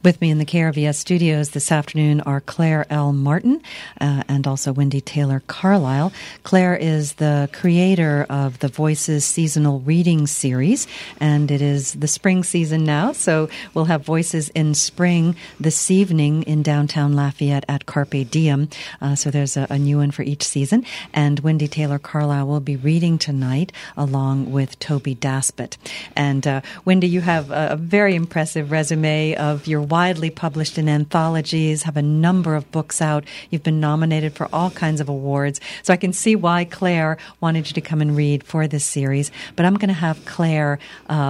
With me in the KRVS studios this afternoon are Claire L. Martin and also Wendy Taylor Carlisle. Claire is the creator of the Voices seasonal reading series, and it is the spring season now, so we'll have Voices in Spring this evening in downtown Lafayette at Carpe Diem. So there's a new one for each season. And Wendy Taylor Carlisle will be reading tonight along with Toby Daspit. And Wendy, you have a very impressive resume of your widely published in anthologies, have a number of books out. You've been nominated for all kinds of awards. So I can see why Claire wanted you to come and read for this series. But I'm going to have Claire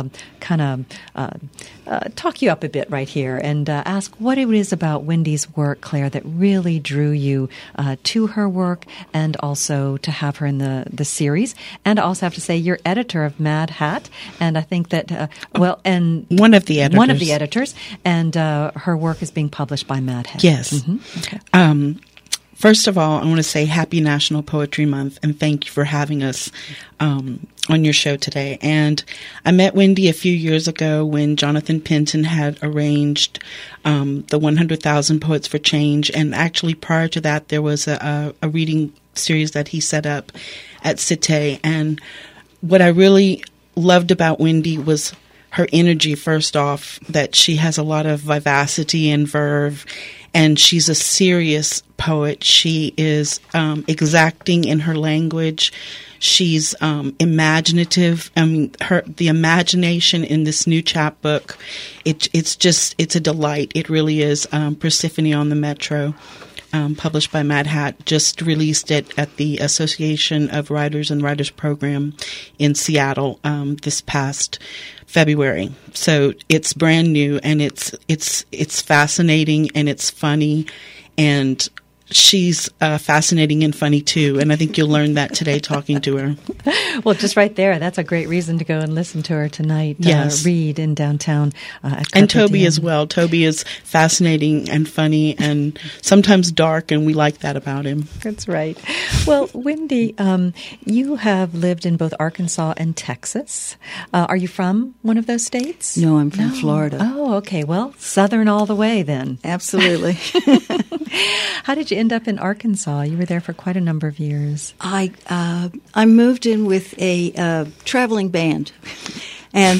talk you up a bit right here and ask what it is about Wendy's work, Claire, that really drew you to her work and also to have her in the series. And I also have to say you're editor of Mad Hat. And I think that, and one of the editors. And her work is being published by Mad Hat. Yes. Mm-hmm. Okay. First of all, I want to say Happy National Poetry Month, and thank you for having us on your show today. And I met Wendy a few years ago when Jonathan Penton had arranged the 100,000 Poets for Change. And actually prior to that, there was a reading series that he set up at Cité. And what I really loved about Wendy was her energy, first off, that she has a lot of vivacity and verve, and she's a serious poet. She is exacting in her language. She's imaginative. I mean, the imagination in this new chapbook, it's a delight. It really is. Persephone on the Metro, published by Mad Hat, just released it at the Association of Writers and Writers Program in Seattle this past February. So it's brand new, and it's fascinating, and it's funny, and she's fascinating and funny too, and I think you'll learn that today talking to her. Well, just right there, that's a great reason to go and listen to her tonight. Yes. Read in downtown at Carpe And Toby Diem. as well. Toby is fascinating and funny and sometimes dark, and we like that about him. That's right. Well, Wendy, you have lived in both Arkansas and Texas. Are you from one of those states? No, I'm from Florida. Oh, okay. Well, southern all the way then. Absolutely. How did you end up in Arkansas? You were there for quite a number of years. I moved in with a traveling band and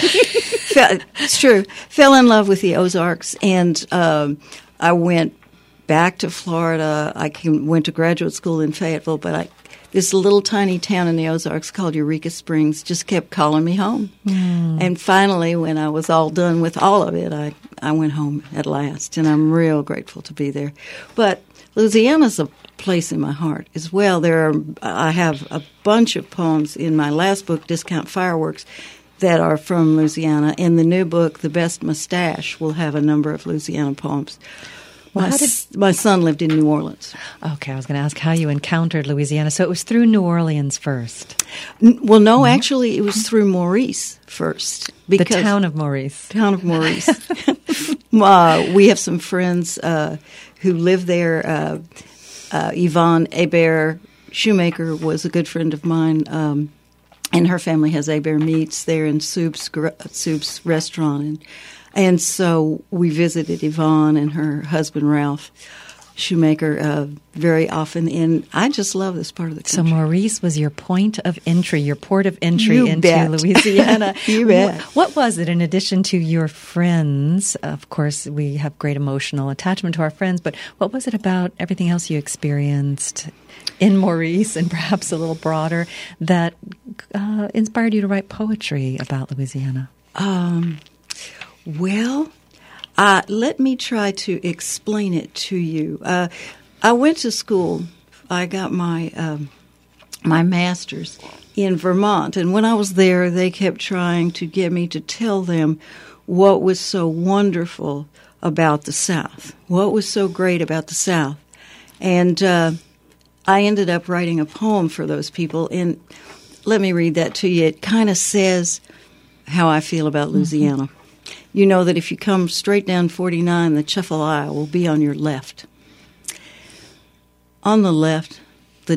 fell in love with the Ozarks, and I went back to Florida. I went to graduate school in Fayetteville, but this little tiny town in the Ozarks called Eureka Springs just kept calling me home. And finally, when I was all done with all of it, I went home at last, and I'm real grateful to be there. But Louisiana's a place in my heart as well. I have a bunch of poems in my last book, Discount Fireworks, that are from Louisiana. In the new book, The Best Mustache, will have a number of Louisiana poems. Well, my son lived in New Orleans. Okay, I was going to ask how you encountered Louisiana. So it was through New Orleans first. Well, no, actually, it was through Maurice first. The town of Maurice. Town of Maurice. We have some friends who live there. Yvonne Hebert Shoemaker was a good friend of mine, and her family has Hebert Meats there in Soup's restaurant. And so we visited Yvonne and her husband, Ralph Shoemaker, very often. And I just love this part of the country. So Maurice was your point of entry, your port of entry into bet. Louisiana. You bet. What was it, in addition to your friends? Of course, we have great emotional attachment to our friends, but what was it about everything else you experienced in Maurice, and perhaps a little broader, that inspired you to write poetry about Louisiana? Well, let me try to explain it to you. I went to school. I got my my master's in Vermont, and when I was there, they kept trying to get me to tell them what was so wonderful about the South, what was so great about the South. And I ended up writing a poem for those people, and let me read that to you. It kind of says how I feel about Louisiana. Mm-hmm. You know that if you come straight down 49, the Chuffalaya will be on your left. On the left, the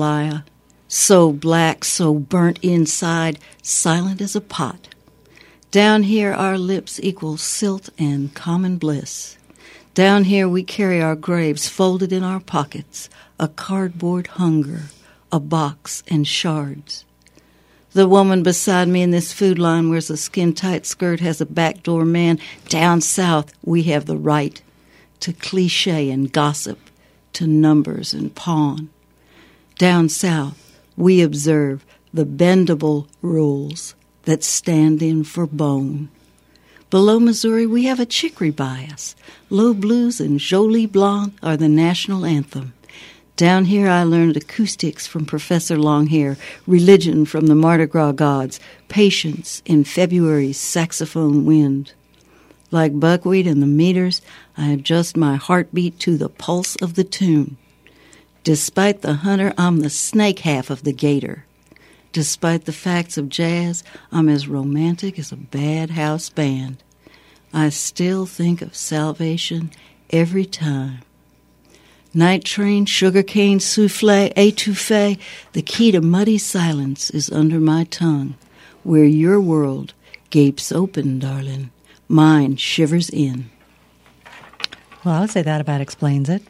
Chuffalaya, so black, so burnt inside, silent as a pot, Down here our lips equal silt and common bliss. Down here we carry our graves folded in our pockets, a cardboard hunger, a box and shards. The woman beside me in this food line wears a skin-tight skirt, has a backdoor man. Down south we have the right to cliche and gossip, to numbers and pawn. Down south we observe the bendable rules that stand in for bone. Below Missouri, we have a chicory bias. Low blues and Jolie Blanc are the national anthem. Down here, I learned acoustics from Professor Longhair, religion from the Mardi Gras gods, patience in February's saxophone wind. Like buckwheat in the meters, I adjust my heartbeat to the pulse of the tune. Despite the hunter, I'm the snake half of the gator. Despite the facts of jazz, I'm as romantic as a bad house band. I still think of salvation every time. Night train, sugarcane, souffle, étouffée, the key to muddy silence is under my tongue. Where your world gapes open, darling, mine shivers in. Well, I would say that about explains it.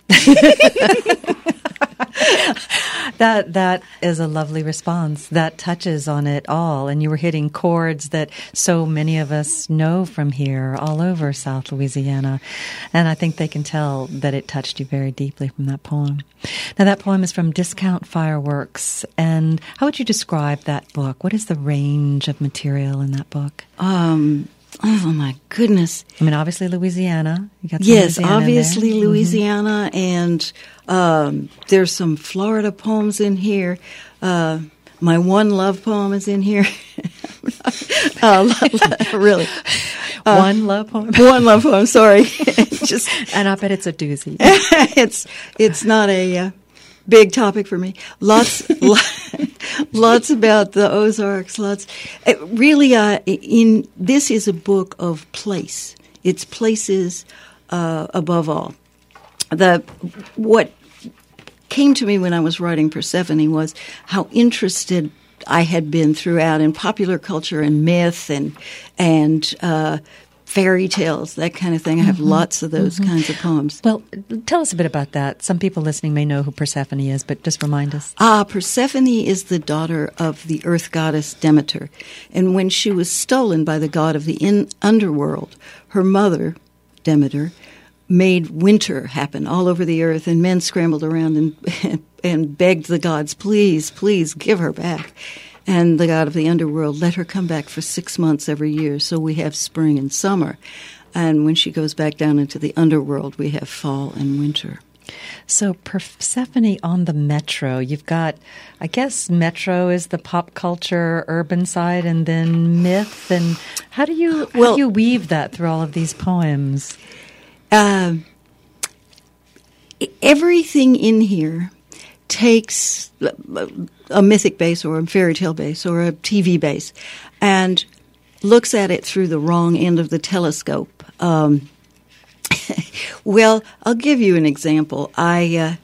That is a lovely response. That touches on it all. And you were hitting chords that so many of us know from here, all over South Louisiana. And I think they can tell that it touched you very deeply from that poem. Now, that poem is from Discount Fireworks. And how would you describe that book? What is the range of material in that book? Oh, my goodness. I mean, obviously Louisiana. You got some yes, Louisiana obviously in there. Louisiana, and there's some Florida poems in here. My one love poem is in here. Really. One love poem? One love poem, sorry. And I bet it's a doozy. It's not a big topic for me. Lots about the Ozarks. This is a book of place. It's places above all. What came to me when I was writing Persephone was how interested I had been throughout in popular culture and myth and fairy tales, that kind of thing. I have lots of those kinds of poems. Well, tell us a bit about that. Some people listening may know who Persephone is, but just remind us. Persephone is the daughter of the earth goddess Demeter. And when she was stolen by the god of the underworld, her mother, Demeter, made winter happen all over the earth, and men scrambled around and begged the gods, please, please give her back. And the god of the underworld let her come back for 6 months every year, so we have spring and summer. And when she goes back down into the underworld, we have fall and winter. So Persephone on the Metro. You've got, I guess, Metro is the pop culture urban side, and then myth. And how do you weave that through all of these poems? Everything in here takes a mythic base or a fairy tale base or a TV base and looks at it through the wrong end of the telescope. Well, I'll give you an example. I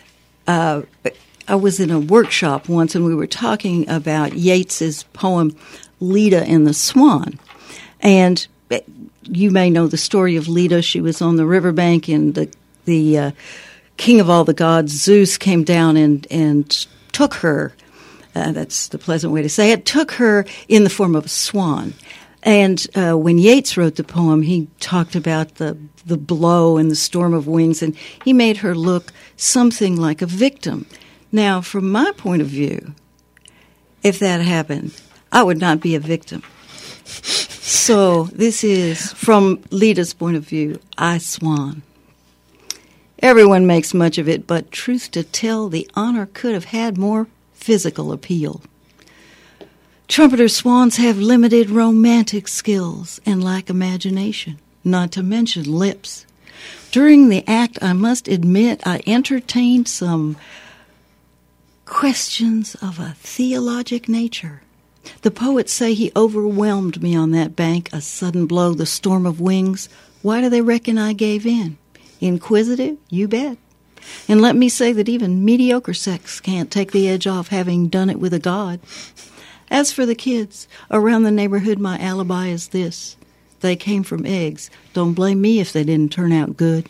was in a workshop once and we were talking about Yeats's poem Leda and the Swan. And you may know the story of Leda. She was on the riverbank and the king of all the gods, Zeus, came down and took her. That's the pleasant way to say it. Took her in the form of a swan. And when Yeats wrote the poem, he talked about the blow and the storm of wings, and he made her look something like a victim. Now, from my point of view, if that happened, I would not be a victim. So this is, from Leda's point of view, I swan. Everyone makes much of it, but truth to tell, the honor could have had more physical appeal. Trumpeter swans have limited romantic skills and lack imagination, not to mention lips. During the act, I must admit, I entertained some questions of a theologic nature. The poets say he overwhelmed me on that bank, a sudden blow, the storm of wings. Why do they reckon I gave in? Inquisitive? You bet. And let me say that even mediocre sex can't take the edge off having done it with a god. As for the kids, around the neighborhood my alibi is this. They came from eggs. Don't blame me if they didn't turn out good.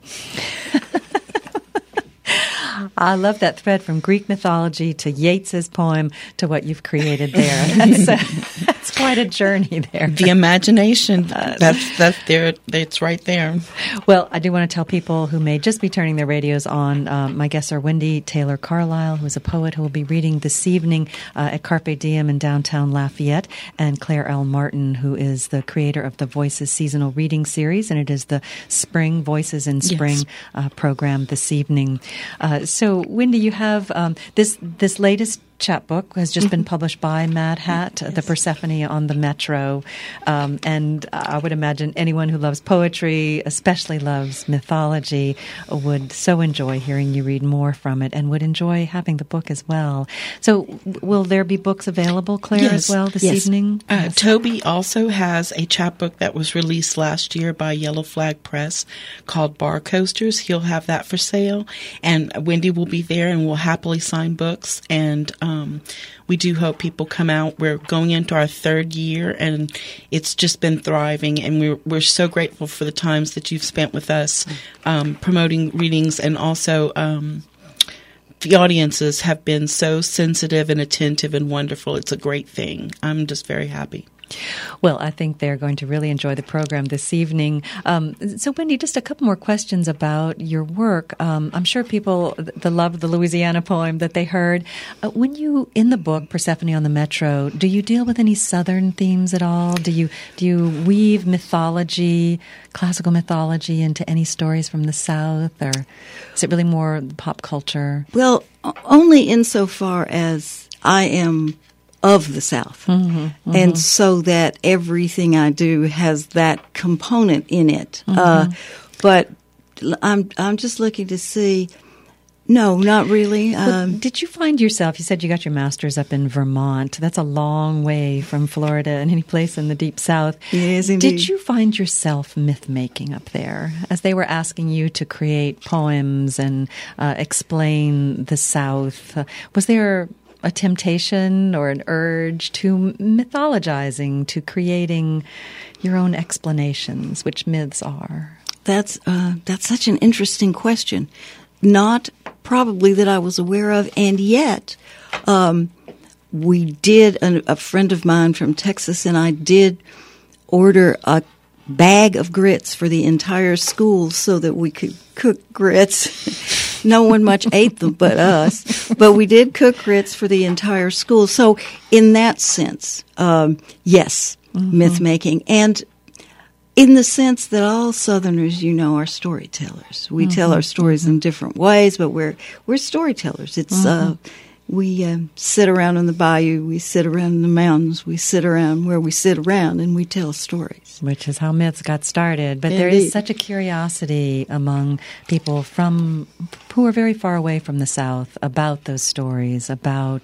I love that thread from Greek mythology to Yeats's poem to what you've created there. That's quite a journey there. The imagination, that's there. It's right there. Well, I do want to tell people who may just be turning their radios on, my guests are Wendy Taylor Carlisle, who is a poet who will be reading this evening at Carpe Diem in downtown Lafayette, and Claire L. Martin, who is the creator of the Voices seasonal reading series, and it is the Spring Voices in Spring program this evening. So, Wendy, you have this latest chapbook has just been published by Mad Hat, The Persephone on the Metro. And I would imagine anyone who loves poetry, especially loves mythology, would so enjoy hearing you read more from it and would enjoy having the book as well. So will there be books available, Claire, as well this evening? Toby also has a chapbook that was released last year by Yellow Flag Press called Bar Coasters. He'll have that for sale. And Wendy will be there and will happily sign books. And we do hope people come out. We're going into our third year, and it's just been thriving. And we're so grateful for the times that you've spent with us promoting readings, and also the audiences have been so sensitive and attentive and wonderful. It's a great thing. I'm just very happy. Well, I think they're going to really enjoy the program this evening. So, Wendy, just a couple more questions about your work. I'm sure people love the Louisiana poem that they heard. When you, in the book, Persephone on the Metro, do you deal with any Southern themes at all? Do you weave mythology, classical mythology, into any stories from the South? Or is it really more pop culture? Well, only insofar as I am of the South. And so that everything I do has that component in it. But I'm just looking to see, no, not really. Did you find yourself, you said you got your master's up in Vermont. That's a long way from Florida and any place in the deep South. Yes, indeed. Did you find yourself myth-making up there as they were asking you to create poems and explain the South? Was there a temptation or an urge to mythologizing, to creating your own explanations, which myths are? That's such an interesting question. Not probably that I was aware of, and yet we did, a friend of mine from Texas and I did order a bag of grits for the entire school so that we could cook grits. No one much ate them but us, but we did cook grits for the entire school. So in that sense, yes, myth making. And in the sense that all Southerners, are storytellers. We tell our stories in different ways, but we're storytellers. It's we sit around in the bayou, we sit around in the mountains, we sit around where we sit around, and we tell stories. Which is how myths got started. But Indeed. There is such a curiosity among people who are very far away from the South about those stories, about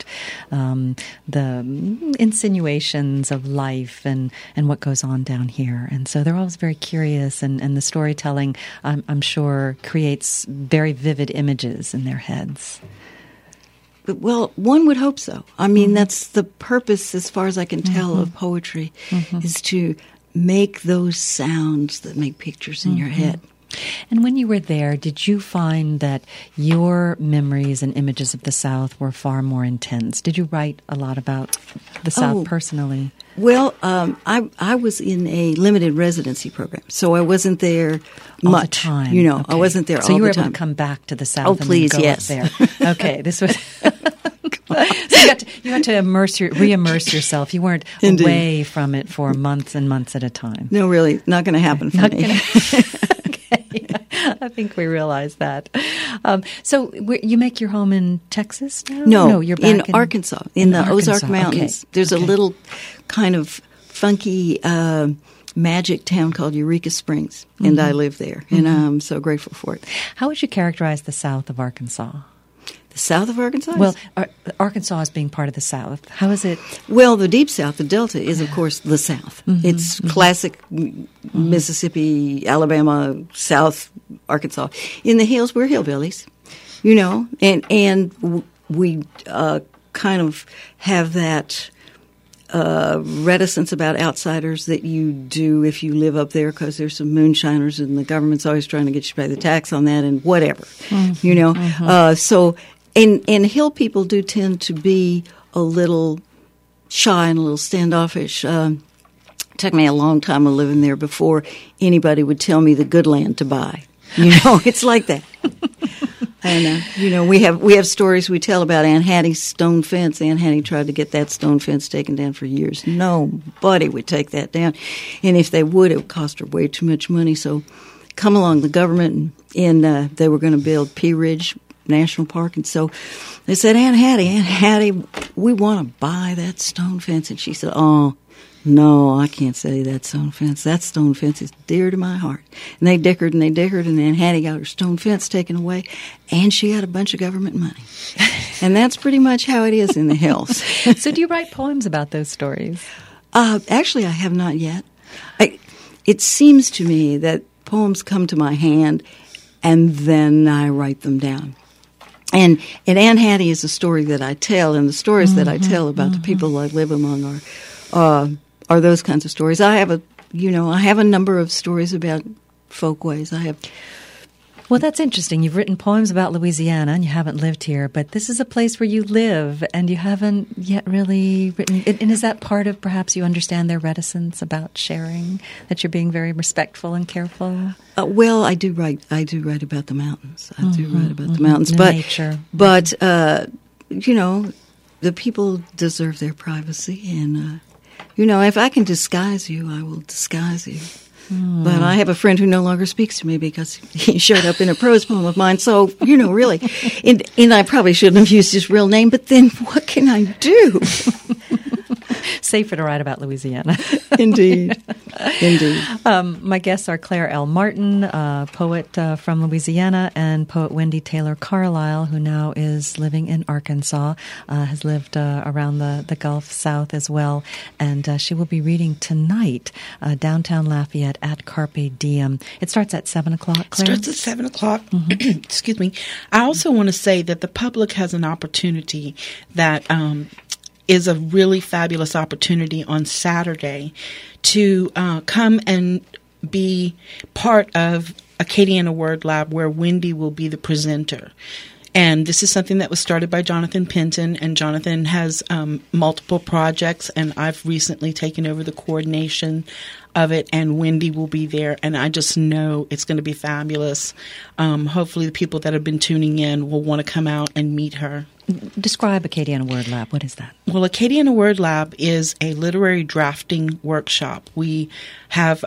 the insinuations of life and what goes on down here. And so they're always very curious, and the storytelling, I'm sure, creates very vivid images in their heads. Well, one would hope so. I mean, that's the purpose, as far as I can tell, of poetry, is to make those sounds that make pictures in your head. And when you were there, did you find that your memories and images of the South were far more intense? Did you write a lot about the South personally? Well, I was in a limited residency program, so I wasn't there much. All the time. Okay. I wasn't there all the time. So you were able to come back to the South and please, go yes. up there. Okay, this was... So you had to re-immerse yourself. You weren't Indeed. Away from it for months and months at a time. No, really, not going to happen for me. Okay, I think we realize that. So you make your home in Texas now? No, you're back in Arkansas, in the Arkansas. Ozark Mountains. Okay. There's a little kind of funky magic town called Eureka Springs, and I live there, and I'm so grateful for it. How would you characterize the south of Arkansas? The south of Arkansas? Well, Arkansas is being part of the South. How is it? Well, the Deep South, the Delta, is, of course, the South. It's classic Mississippi, Alabama, South Arkansas. In the hills, we're hillbillies, and we kind of have that reticence about outsiders that you do if you live up there, because there's some moonshiners and the government's always trying to get you to pay the tax on that and whatever, you know. So, and Hill people do tend to be a little shy and a little standoffish. It took me a long time of living there before anybody would tell me the good land to buy. You know, it's like that. And, you know, we have stories we tell about Aunt Hattie's stone fence. Aunt Hattie tried to get that stone fence taken down for years. Nobody would take that down. And if they would, it would cost her way too much money. So come along the government, and they were going to build Pea Ridge National Park. And so they said, Aunt Hattie, we want to buy that stone fence. And she said, oh, no, I can't say that stone fence. That stone fence is dear to my heart. And they dickered, and then Hattie got her stone fence taken away, and she got a bunch of government money. And that's pretty much how it is in the hills. So do you write poems about those stories? Actually, I have not yet. It seems to me that poems come to my hand, and then I write them down. And Aunt Hattie is a story that I tell, and the stories that I tell about the people I live among are those kinds of stories. I have a number of stories about folkways. Well, that's interesting. You've written poems about Louisiana, and you haven't lived here, but this is a place where you live, and you haven't yet really written. And is that part of perhaps you understand their reticence about sharing, that you're being very respectful and careful? Well, I do write about the mountains. I do write about the mountains, but nature. But you know, the people deserve their privacy, and you know, if I can disguise you, I will disguise you. But I have a friend who no longer speaks to me because he showed up in a prose poem of mine. So, you know, really, and I probably shouldn't have used his real name, but then what can I do? Safer to write about Louisiana. Indeed. My guests are Claire L. Martin, poet from Louisiana, and poet Wendy Taylor Carlisle, who now is living in Arkansas, has lived around the Gulf South as well. And she will be reading tonight, downtown Lafayette at Carpe Diem. It starts at 7 o'clock, Claire? It starts at 7 o'clock. Excuse me. I also want to say that the public has an opportunity that is a really fabulous opportunity on Saturday to come and be part of Acadiana Word Lab, where Wendy will be the presenter. And this is something that was started by Jonathan Penton, and Jonathan has multiple projects, and I've recently taken over the coordination of it, and Wendy will be there, and I just know it's going to be fabulous. Hopefully the people that have been tuning in will want to come out and meet her. Describe Acadiana Word Lab. What is that? Well, Acadiana Word Lab is a literary drafting workshop. We have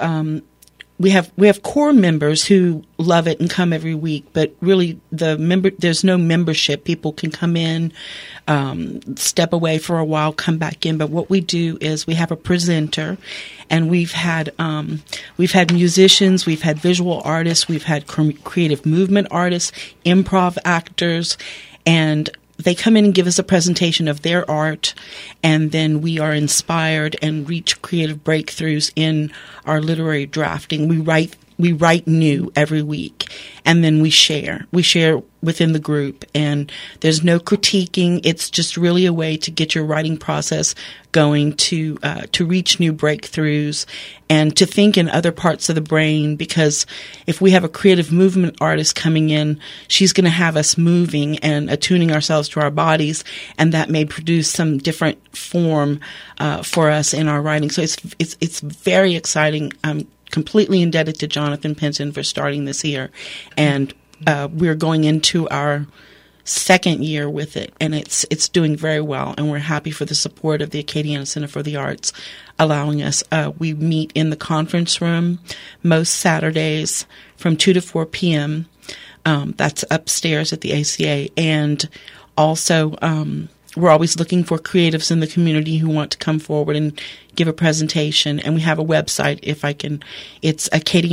core members who love it and come every week, but really there's no membership. People can come in, step away for a while, come back in. But what we do is we have a presenter, and we've had musicians, we've had visual artists, we've had creative movement artists, improv actors, and they come in and give us a presentation of their art, and then we are inspired and reach creative breakthroughs in our literary drafting. We write new every week, and then we share within the group, and there's no critiquing. It's just really a way to get your writing process going, to reach new breakthroughs and to think in other parts of the brain, because if we have a creative movement artist coming in, she's going to have us moving and attuning ourselves to our bodies, and that may produce some different form for us in our writing. So it's very exciting. I'm completely indebted to Jonathan Penton for starting this year, and we're going into our second year with it, and it's doing very well, and we're happy for the support of the Acadiana Center for the Arts allowing us. We meet in the conference room most Saturdays from 2 to 4 p.m. That's upstairs at the ACA, and also we're always looking for creatives in the community who want to come forward and give a presentation, and we have a website, it's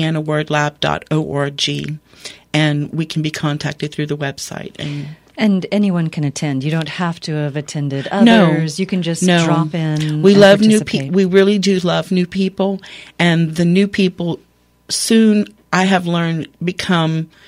acadianawordlab.org, and we can be contacted through the website. And anyone can attend. You don't have to have attended others. You can just drop in. We love new people. We really do love new people, and the new people soon, I have learned, become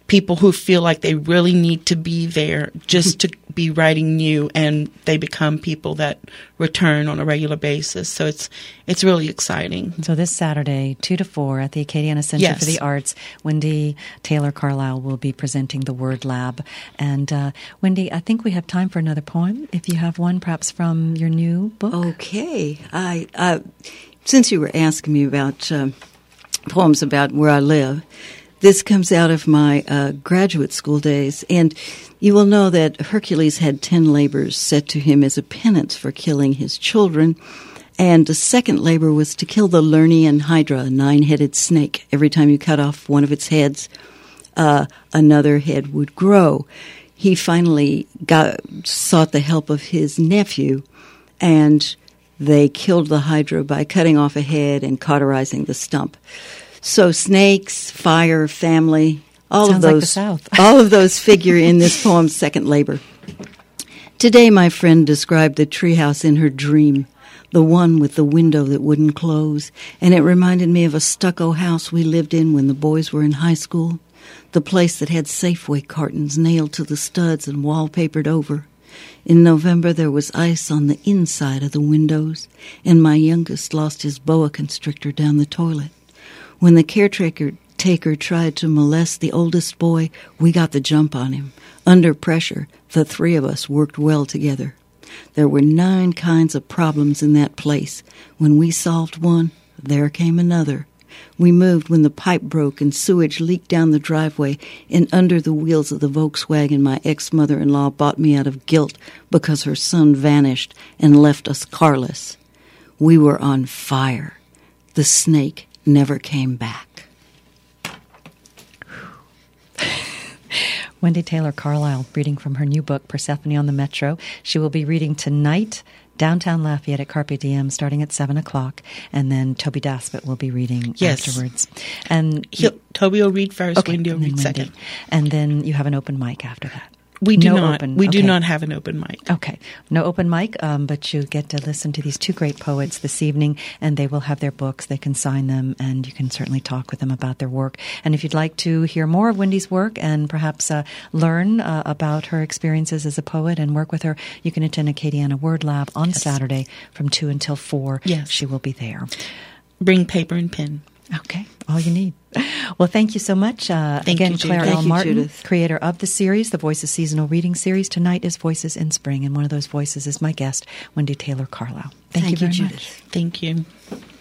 people who feel like they really need to be there just to be writing new, and they become people that return on a regular basis. So it's really exciting. So this Saturday, 2 to 4 at the Acadiana Center Yes. for the Arts, Wendy Taylor Carlisle will be presenting the Word Lab. And Wendy, I think we have time for another poem. If you have one, perhaps from your new book. Okay. I since you were asking me about poems about where I live, this comes out of my graduate school days, and you will know that Hercules had 10 labors set to him as a penance for killing his children, and the second labor was to kill the Lernaean Hydra, a 9-headed snake. Every time you cut off one of its heads, another head would grow. He finally sought the help of his nephew, and they killed the Hydra by cutting off a head and cauterizing the stump. So snakes, fire, family, all Sounds of those, like the South. all of those figure in this poem's second labor. Today, my friend described the treehouse in her dream, the one with the window that wouldn't close, and it reminded me of a stucco house we lived in when the boys were in high school, the place that had Safeway cartons nailed to the studs and wallpapered over. In November, there was ice on the inside of the windows, and my youngest lost his boa constrictor down the toilet. When the caretaker tried to molest the oldest boy, we got the jump on him. Under pressure, the three of us worked well together. There were 9 kinds of problems in that place. When we solved one, there came another. We moved when the pipe broke and sewage leaked down the driveway and under the wheels of the Volkswagen my ex-mother-in-law bought me out of guilt because her son vanished and left us carless. We were on fire. The snake never came back. Wendy Taylor Carlisle reading from her new book, Persephone on the Metro. She will be reading tonight, downtown Lafayette at Carpe Diem, starting at 7 o'clock. And then Toby Daspit will be reading afterwards. And Toby will read first, okay, Wendy will read second. And then you have an open mic after that. We do No not. open, We do okay. not have an open mic. Okay. No open mic, but you get to listen to these 2 great poets this evening, and they will have their books. They can sign them, and you can certainly talk with them about their work. And if you'd like to hear more of Wendy's work and perhaps learn about her experiences as a poet and work with her, you can attend Acadiana Word Lab on Saturday from 2 until 4. Yes. She will be there. Bring paper and pen. Okay, all you need. Well, thank you so much. Again, you, Judith. Claire Thank L. you, Martin, Judith. creator of the series, the Voices Seasonal Reading Series. Tonight is Voices in Spring, and one of those voices is my guest, Wendy Taylor Carlisle. Thank you very Judith. much. Thank you.